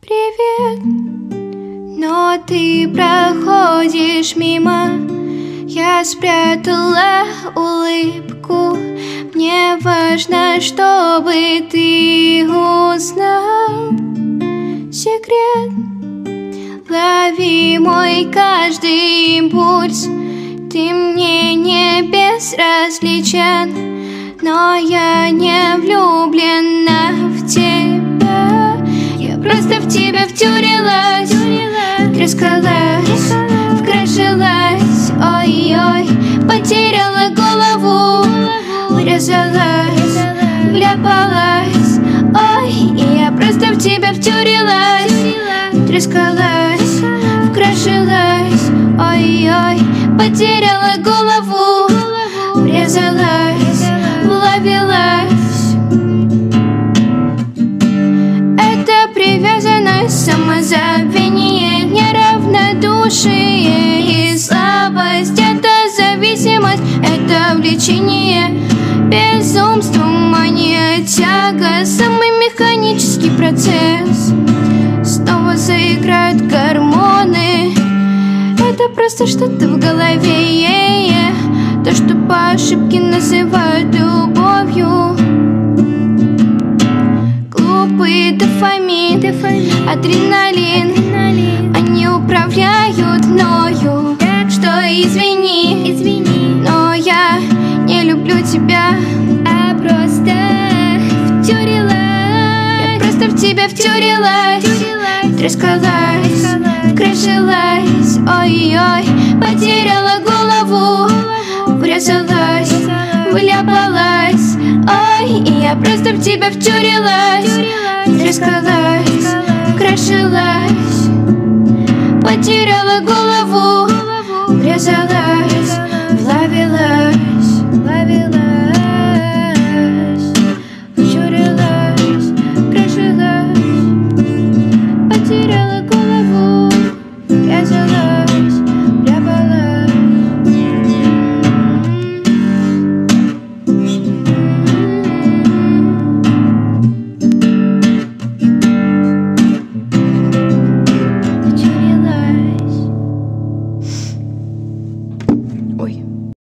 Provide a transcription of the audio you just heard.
Привет, но ты проходишь мимо. Я спрятала улыбку. Мне важно, чтобы ты узнал секрет. Лови мой каждый импульс. Ты мне не безразличен, но я не влюблена в тебя. Я просто в тебя втюрилась, трескалась, вкрошилась, ой-ой, потеряла голову, врезалась, вляпалась, ой, и я просто в тебя втюрилась, трескалась, вкрошилась, ой-ой, потеряла голову, врезалась, вловилась. Это привязанность, самозабвение, неравнодушие и слабость. Это зависимость, это влечение, безумство, мания, тяга, самый механический процесс. Снова заиграют гормоны. Это просто что-то в голове, то, что по ошибке называют любовью. Глупый дофамин, адреналин, они управляют мною. Так что извини, но я не люблю тебя, а просто втюрилась. Я просто в тебя втюрилась, трескалась, вкрошилась, ой-ой, потеряла голову, врезалась, вляпалась, ой, и я просто в тебя втюрилась, трескалась, вкрошилась, потеряла голову, врезалась.